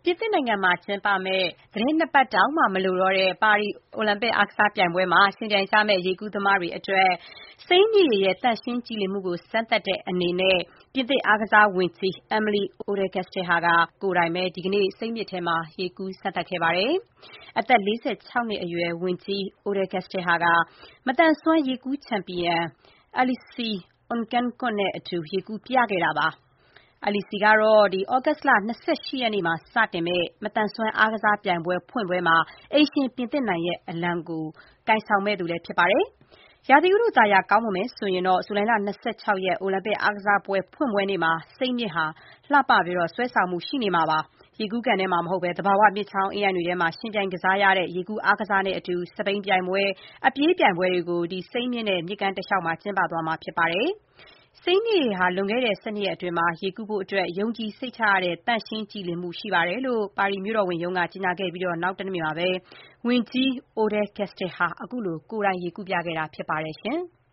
ပြင်သစ်နိုင်ငံမှာကျင်းပမယ့်သီတင်း ၂ ပတ်တောင်မလိုတော့တဲ့ပါရီအိုလံပစ်အားကစားပြိုင်ပွဲမှာယှဉ်ပြိုင်ကြမယ့်ရေကူးသမားတွေအတွက်စိမ်းမြစ်ရေရဲ့သန့်ရှင်းကြည်လင်မှုကိုစမ်းသပ်တဲ့အနေနဲ့ပြင်သစ်အားကစားဝန်ကြီး Amélie Oudékester ကိုယ်တိုင်ပဲဒီကနေ့စိမ်းမြစ်ထဲမှာရေကူးစမ်းသပ်ခဲ့ပါတယ်။အသက် 46 နှစ်အရွယ်ဝန်ကြီး Oudékester ဟာမသန်စွမ်းရေကူးချန်ပီယံ Alice Ngounou နဲ့အတူရေကူးပြခဲ့တာပါ။ Alice ကတော့ သြဂုတ်လ ၂၈ ရက်နေ့မှာစတင်မယ့်မသန်စွမ်းအားကစားပြိုင်ပွဲဖွင့်ပွဲမှာအိမ်ရှင်ပြင်သစ်နိုင်ရဲ့အလံကိုကိုင်ဆောင်မယ့်သူဖြစ်ပါတယ်။ ရာသီဥတုသာယာကောင်းမွန်မယ်ဆိုရင် ဇူလိုင်လ ၂၆ ရက်အိုလံပစ်အားကစားပွဲဖွင့်ပွဲနေ့မှာစိမ်းမြစ်ဟာလှပပြီးဆွဲဆောင်မှုရှိနေမှာပါ။ ရေကူးကန်ထဲမှာမဟုတ်ဘဲသဘာဝမြစ်ချောင်းအင်းအိုင်တွေထဲမှာယှဉ်ပြိုင်ကစားရတဲ့ရေကူးအားကစားနဲ့အတူစက်ဘီးပြိုင်ပွဲအပြေးပြိုင်ပွဲတွေကိုစိမ်းမြစ်နဲ့မြစ်ကမ်းတလျှောက်မှာကျင်းပသွားမှာဖြစ်ပါတယ်။ စိမ်းမြစ်ရေဟာလွန်ခဲ့တဲ့ ၁၂ ရက်အတွင်းရေကူးဖို့ယုံကြည်စိတ်ချရတဲ့သန့်ရှင်းကြည်လင်မှုရှိတယ်လို့ ပါရီမြို့တော်ဝန်ရုံးကကြေညာခဲ့ပြီးနောက်တနေ့မှာပဲဝန်ကြီး Oudékester ဟာခုလိုကိုယ်တိုင်ရေကူးပြခဲ့တာဖြစ်ပါတယ်။